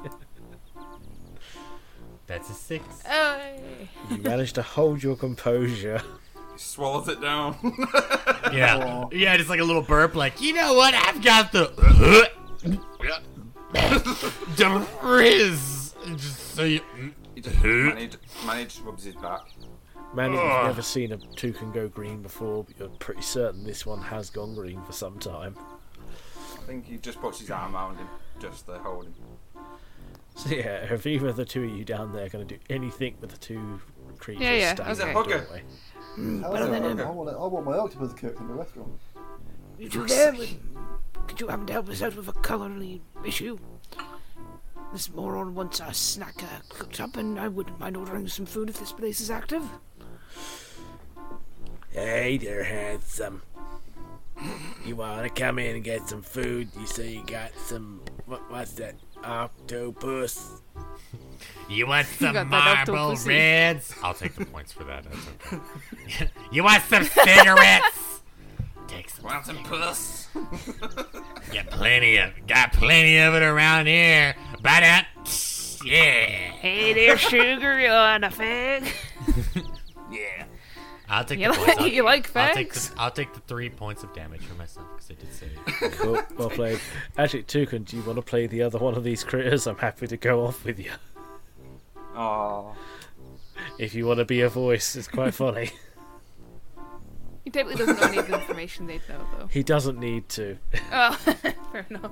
That's a six. Oh, You manage to hold your composure. He swallows it down. Yeah, Aw. yeah, just like a little burp. Like, you know what? I've got the the Riz. Just so you. he just Manny, Manny just rubs his back. Man, you've Ugh. never seen a toucan go green before, but you're pretty certain this one has gone green for some time. I think he just puts his arm around him, just to hold him. So yeah, if either of the two of you down there going to do anything with the two creatures Yeah, yeah, standing okay. in the Okay. doorway. How's that? I want, I want my octopus cooked in the restaurant. You two there, but could you happen to help us out with a culinary issue? This moron wants a snack uh, cooked up, and I wouldn't mind ordering some food if this place is active. Hey there, handsome. You want to come in and get some food? You say you got some, what, what's that, octopus? You want some got that marble octopusy. reds? I'll take the points for that. That's okay. You want some cigarettes? Take some. Want some puss? Got plenty of. Got plenty of it around here. But that. Yeah. Hey there, sugar, you want a fag? Yeah. I'll take You the like- points. I'll, you like I'll take, fags? the, I'll take the three points of damage for myself because I did say it. Cool, well played. Actually, Toucan, do you want to play the other one of these critters? I'm happy to go off with you. Oh, If you want to be a voice, it's quite funny. he definitely doesn't know any of the information they'd know, though. He doesn't need to. Oh, fair enough.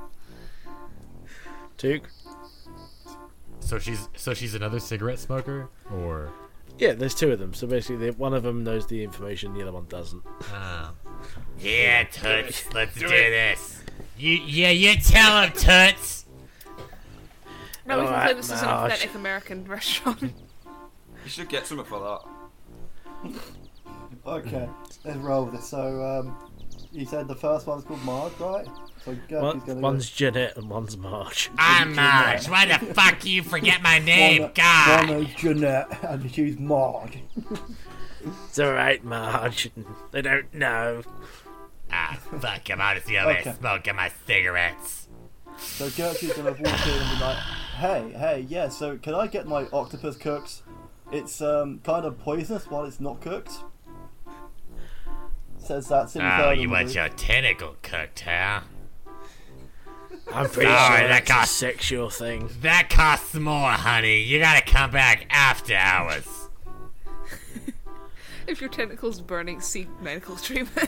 Took? So she's so she's another cigarette smoker, or Yeah, there's two of them. So basically, the, one of them knows the information, the other one doesn't. oh. Yeah, Toots, let's do, this. You yeah, you tell him, Toots. No, we can play Alright, this as an Marge. authentic American restaurant. you should get something for that. Okay, let's roll with this. So, um, you said the first one's called Marge, right? So One, Gertie's gonna one's Jeanette and one's Marge. I'm Marge. Why the fuck you forget my name? One, God. one is Jeanette, and she's Marge. It's alright, Marge. They don't know. Ah, fuck, I'm out of the other Okay. smoking my cigarettes. So Gertie's gonna walk in and be like, "Hey, hey, yeah. So can I get my octopus cooked? It's um kind of poisonous while it's not cooked." Says that. Silly Oh, bird you on the want roof. your tentacle cooked, huh? I'm pretty Sorry, sure that that's a cost- sexual thing. That costs more, honey. You gotta come back after hours. If your tentacles burning, seek medical treatment.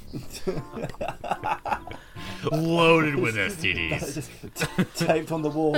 Loaded with S T It's Ds. just t- taped on the wall.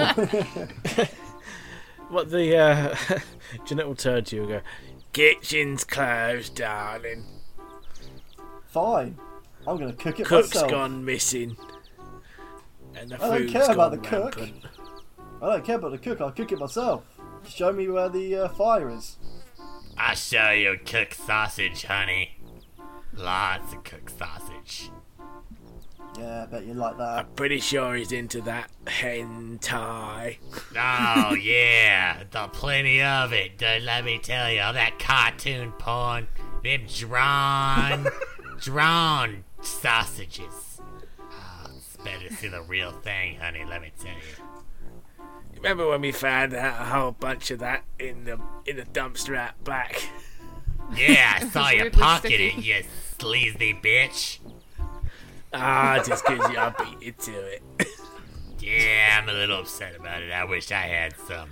What the, uh... Jeanette will turn to you and go, "Kitchen's closed, darling. Fine. I'm gonna cook it Cook's myself. gone missing. And the I don't food's care about gone the cook. rampant." I don't care about the cook. I'll cook it myself. Show me where the uh, fire is. I'll show you cooked sausage, honey. Lots of cooked sausage. Yeah, I bet you like that. I'm pretty sure he's into that hentai. Oh, yeah. Got plenty of it. Dude, let me tell you, all that cartoon porn, them drawn, drawn sausages. Oh, it's better to see the real thing, honey, let me tell you. Remember when we found out a whole bunch of that in the in the dumpster out back? Yeah, I saw you Weirdly pocket sticky. it, you sleazy bitch. Ah, just because you beat you to it. Yeah, I'm a little upset about it. I wish I had some.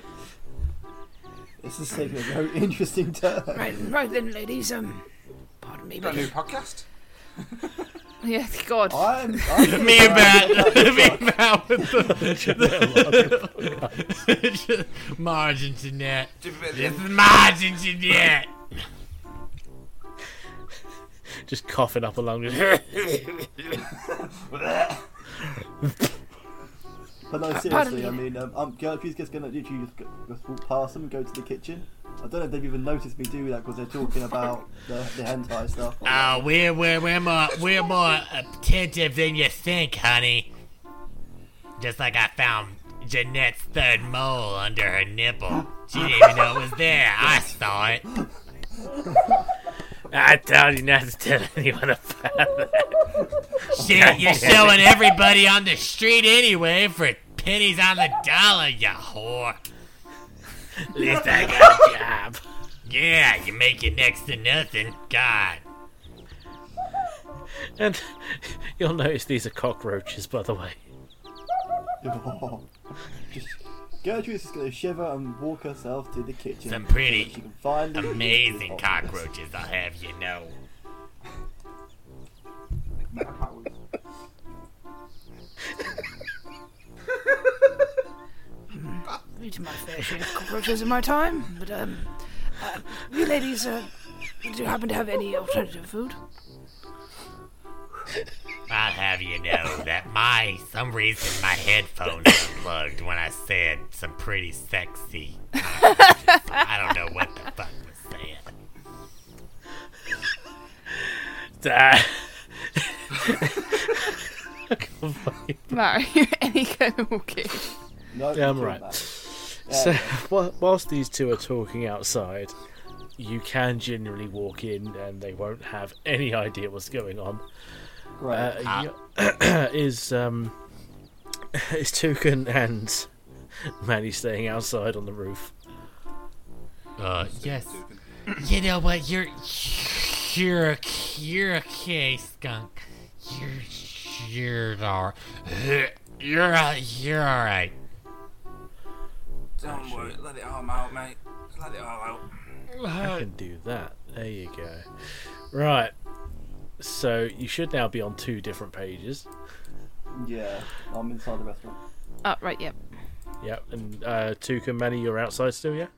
This is taking a very interesting turn. Right, right then, ladies. Um, pardon me, Got but a new podcast? Yeah, God. I'm, I'm Me and Matt, me and Matt with the Margin to net. This is margin to net. Just coughing up along. But no, seriously, I mean, um, um, Gertrude's just gonna literally just, go, just walk past them and go to the kitchen. I don't know if they've even noticed me do that because they're talking about the, the hentai stuff. Oh, we're we're we're more we're more attentive than you think, honey. Just like I found Jeanette's third mole under her nipple. She didn't even know it was there. I saw it. I told you not to tell anyone about that. Shit, you're showing everybody on the street anyway for pennies on the dollar, you whore. At least I got a job. Yeah, you make it next to nothing. God. And you'll notice these are cockroaches, by the way. Just, Gertrude's just gonna shiver and walk herself to the kitchen. Some pretty so that she can finally eat amazing this octopus. cockroaches, I'll have you know. I've eaten my fair share of cockroaches in my time. But um, uh, you ladies, uh, do you happen to have any alternative food? I'll have you know that my, some reason my headphones unplugged when I said some pretty sexy cockroaches. I don't know what the fuck was said. Uh, Matt, are you any kind of okay? No, Yeah, I'm you're right. back. So, Yeah, whi- whilst these two are talking outside, you can generally walk in and they won't have any idea what's going on. Right. Uh, you- is um, is Toucan and Maddie staying outside on the roof? Uh, yes. You know what? You're you're you're okay, skunk. You're you're all you're uh, you're all right. Don't worry, let it all out, mate. Just let it all out. I can do that. There you go. Right. So you should now be on two different pages. Yeah, I'm inside the restaurant. Oh, right, yep. Yep. And uh, Toucan, Maddie, you're outside still, yeah?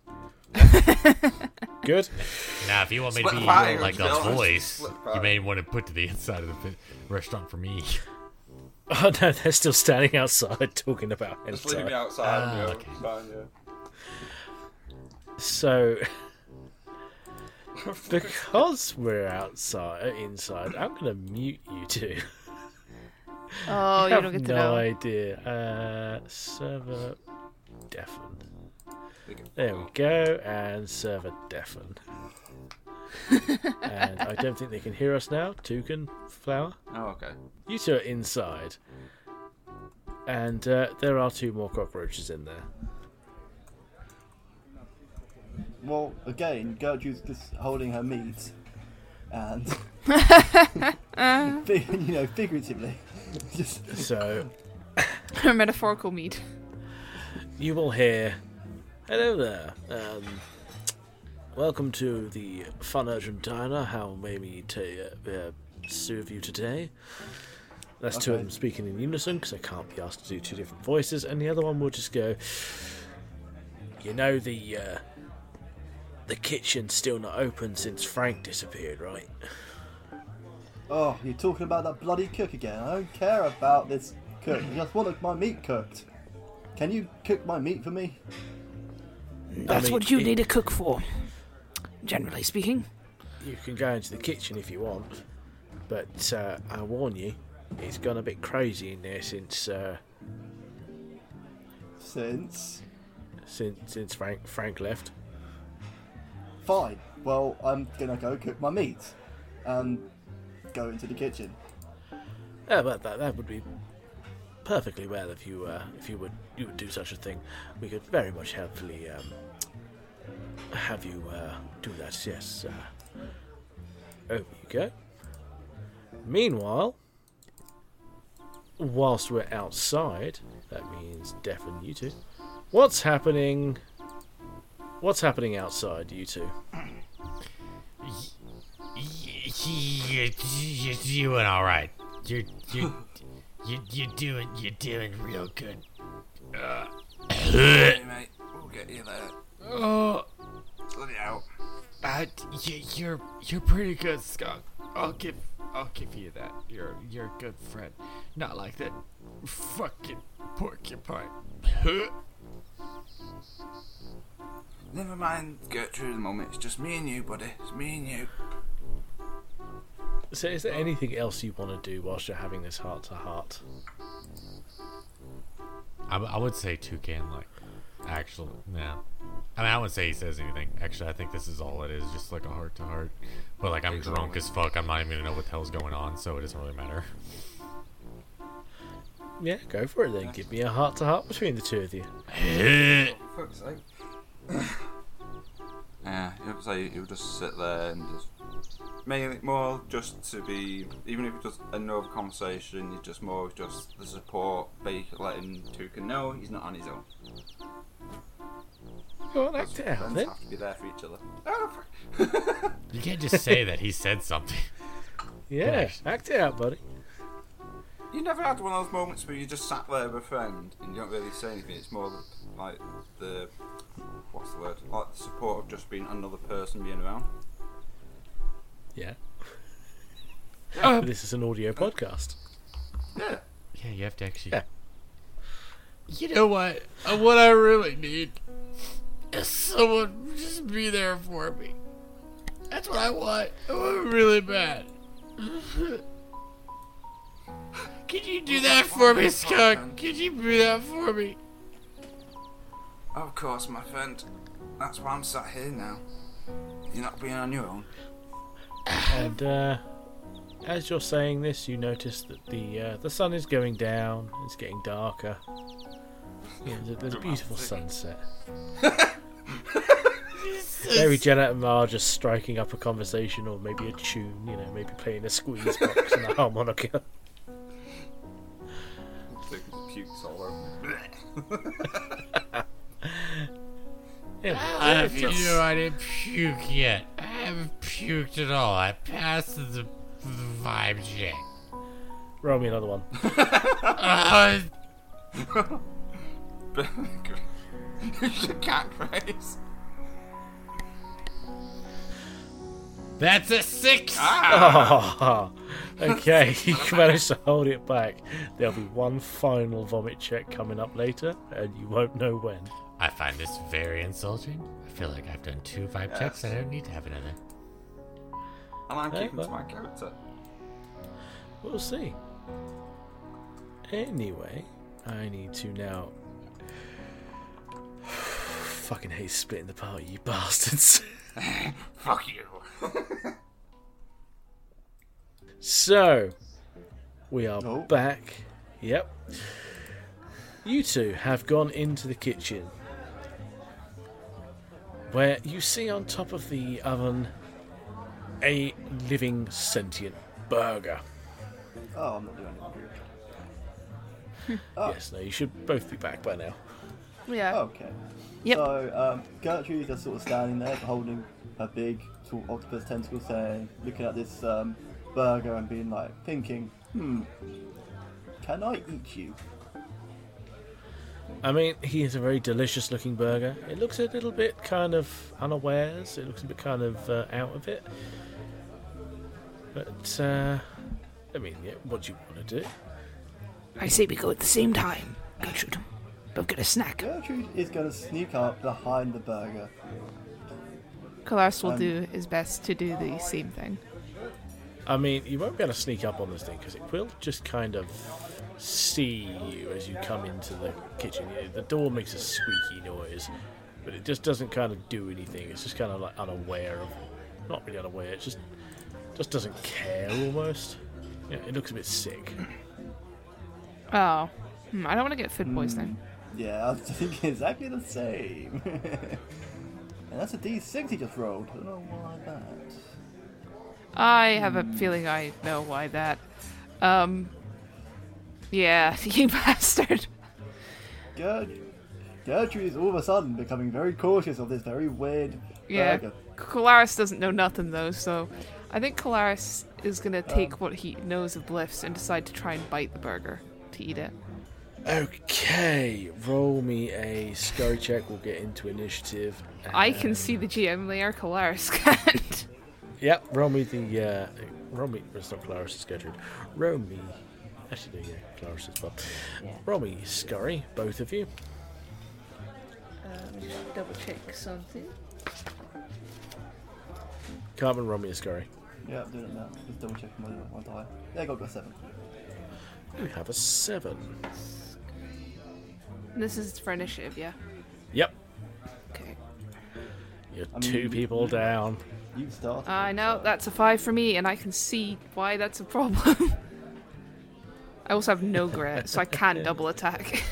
Good. Now, if you want me Split to the be party, uh, like to be a honest. voice, Split the you party. may want to put to the inside of the fi- restaurant for me. Oh no, they're still standing outside talking about Just leave me hentai. outside. Ah, yeah, okay. it's fine, yeah. So, because we're outside, uh, inside, I'm gonna mute you two. Oh, I you have don't get to no know. idea. Uh, server deafen. There we go, and server deafen. And I don't think they can hear us now. Toucan, Flower. Oh, okay. You two are inside, and uh, there are two more cockroaches in there. Well, again, Gertrude's just holding her meat, and Fi- you know, figuratively, just So Metaphorical meat. you will hear, "Hello there. Um, welcome to the Fun Urgent Diner. How may we ta- uh, serve you today?" That's two of Okay. them speaking in unison because I can't be asked to do two different voices, and the other one will just go, "You know the uh, the kitchen's still not open since Frank disappeared, right?" oh, you're talking about that bloody cook again. I don't care about this cook. I just want my meat cooked. Can you cook my meat for me? That's mean, what you it- need a cook for, generally speaking. You can go into the kitchen if you want, but uh, I warn you, it's gone a bit crazy in there since uh, Since. since since Frank Frank left. Fine. Well, I'm gonna go cook my meat and go into the kitchen. Yeah, but that that would be perfectly well if you uh, if you would you would do such a thing. We could very much helpfully um, have you uh, do that. Yes. Uh, over you go. Meanwhile, whilst we're outside, that means Def and you two. What's happening? What's happening outside, you two? You're, you're doing all right. You're you you you're doing you're doing real good. Uh, Hey, mate, we'll get you there. oh, Let it out. uh, you, you're you're pretty good, Skunk. I'll give I'll give you that. You're you're a good friend. Not like that fucking porcupine. Never mind Gertrude at the moment. It's just me and you, buddy. It's me and you. So, is there anything else you want to do whilst you're having this heart to heart? I, I would say Toucan, like, actually, yeah. I mean, I wouldn't say he says anything. Actually, I think this is all it is, just like a heart to heart. But like, I'm drunk as fuck. I'm not even gonna know what the hell's going on, so it doesn't really matter. Yeah, go for it then. Give me a heart to heart between the two of you. Fuck's sake. Yeah, you'll say you'll just sit there and just mainly more just to be, even if it's just another conversation, it's just more just the support, be letting Toucan know he's not on his own. Go on, act it out Friends then. have to be there for each other. Oh, fuck. You can't just say that he said something. Yeah, act it out, buddy. You never had one of those moments where you just sat there with a friend and you don't really say anything. It's more like the, what's the word? Like the support of just being another person being around. Yeah. Um, This is an audio podcast. Yeah. Yeah, you have to actually. Yeah. You know what? Uh, what I really need is someone just be there for me. That's what I want. I want it really bad. Can you do that for me, Skunk? Can you do that for me? Of course, my friend. That's why I'm sat here now. You're not being on your own. And uh, as you're saying this, you notice that the uh, the sun is going down. It's getting darker. Yeah, there's, a, there's a beautiful sunset. Maybe Janet and Ma are just striking up a conversation, or maybe a tune. You know, maybe playing a squeeze box and a harmonica. Pukes all over. Yeah, Uh, it's you just- know, I didn't puke yet. I haven't puked at all. I passed the, the vibe check. roll me another one. Uh, Your catchphrase. that's a six. Oh, okay, you managed to hold it back. There'll be one final vomit check coming up later, and you won't know when. I find this very insulting. I feel like I've done two vibe checks and I don't need to have another. And I'm Hey, keeping but- to my character. We'll see. Anyway, I need to now. Fucking hate splitting the party, you bastards. Fuck you. So, we are Oh. back. Yep. You two have gone into the kitchen, where you see on top of the oven a living sentient burger. Oh, I'm not doing anything. Oh. Yes, no, you should both be back by now. Yeah. Okay. Yep. So, um, Gertrude is just sort of standing there, holding her big sort of octopus tentacle, saying, looking at this um, burger and being like, thinking, hmm, can I eat you? I mean, he is a very delicious looking burger. It looks a little bit kind of unawares. It looks a bit kind of uh, out of it. But, uh, I mean, yeah, what do you want to do? I say we go at the same time. Gertrude, both get a snack. Gertrude is going to sneak up behind the burger. Kalaris will Um, do his best to do the same thing. I mean, you won't be able to sneak up on this thing because it will just kind of see you as you come into the kitchen. The door makes a squeaky noise, but it just doesn't kind of do anything. It's just kind of like unaware of, not really unaware. It just just doesn't care almost. Yeah, it looks a bit sick. Oh, hmm, I don't want to get food poisoning. Yeah, I was thinking exactly the same. And that's a D six he just rolled. I don't know why that. I have a feeling I know why that. Um, yeah, you bastard. Gert- Gertrude is all of a sudden becoming very cautious of this very weird Yeah, burger. Colaris doesn't know nothing though, so I think Colaris is gonna take Um. what he knows of Glyphs and decide to try and bite the burger to eat it. Okay, roll me a scurry check. We'll get into initiative. I can see the G M layer, Colaris can't. Yep, roll me the. Uh, roll me. It's not Claris, it's Gertrude. Roll me. Actually, yeah, Claris as well. Roll me scurry, both of you. Uh, let me just double check something. Cartman, roll me a scurry. Yeah, I'm doing it now. Just double checking my, my die. Yeah, I got a seven. You have a seven. This is for initiative, yeah? Yep, Okay. you're I mean, two people down. You started. I know, that's a five for me, and I can see why that's a problem. I also have no grit, so I can't double attack.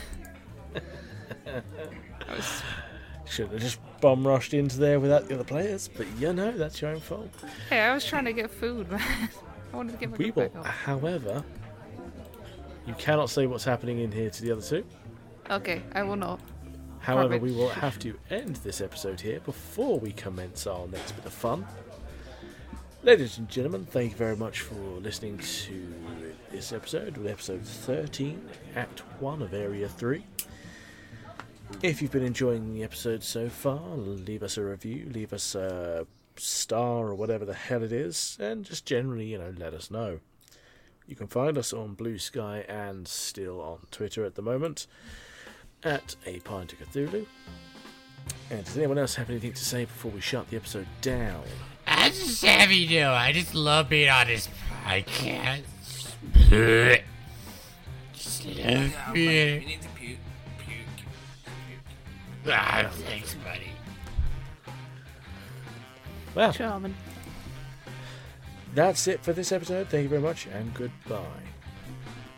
I was... Should have just bomb rushed into there without the other players, but you know, that's your own fault. Hey, I was trying to get food, man. I wanted to get my We grit will, back up. however, you cannot say what's happening in here to the other two. Okay, I will not. However, Perfect. we will have to end this episode here before we commence our next bit of fun. Ladies and gentlemen, thank you very much for listening to this episode, with episode thirteen, Act one of Area three. If you've been enjoying the episode so far, leave us a review, leave us a star or whatever the hell it is, and just generally, you know, let us know. You can find us on Blue Sky and still on Twitter at the moment, at A Pint of Cthulhu. And does anyone else have anything to say before we shut the episode down? I just have you know, I just love being on this podcast. Just love being. need to puke. Puke. Ah, thanks, buddy. Well, Charming. that's it for this episode. Thank you very much, and goodbye.